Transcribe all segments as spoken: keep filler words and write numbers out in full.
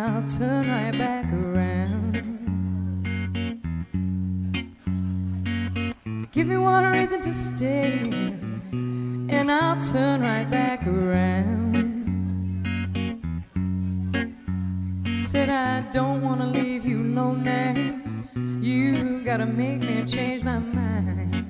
I'll turn right back around. Give me one reason to stay, and I'll turn right back around. Said I don't wanna leave you lonely. You gotta make me change my mind.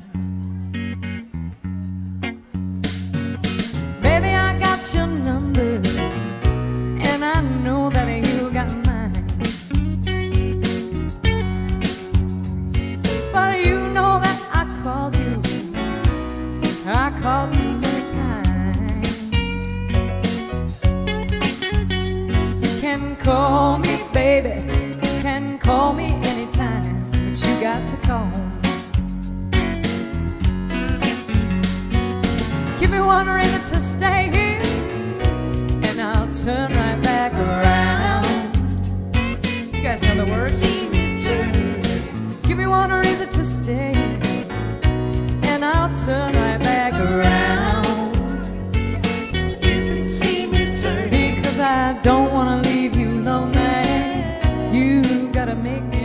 Baby, I got your number, and I know that you got mine. But you know that I called you, I called too many times. You can call me, baby, you can call me anytime, but you got to call me. Give me one reason to stay here, and I'll turn right back around. You guys know the words. Give me one reason to stay, and I'll turn right back around. You can see me turn, because I don't wanna leave you lonely. You gotta make me